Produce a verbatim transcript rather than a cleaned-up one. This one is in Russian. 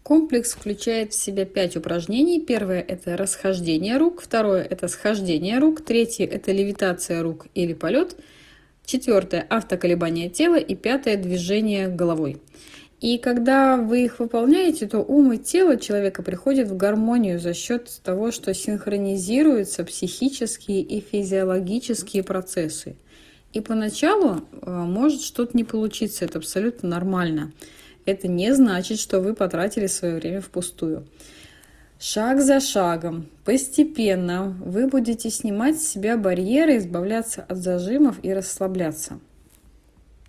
Комплекс включает в себя пять упражнений. Первое – это расхождение рук, второе – это схождение рук, третье – это левитация рук или полет, четвертое – автоколебание тела и пятое – движение головой. И когда вы их выполняете, то ум и тело человека приходят в гармонию за счет того, что синхронизируются психические и физиологические процессы. И поначалу может что-то не получиться, это абсолютно нормально. Это не значит, что вы потратили свое время впустую. Шаг за шагом, постепенно вы будете снимать с себя барьеры, избавляться от зажимов и расслабляться.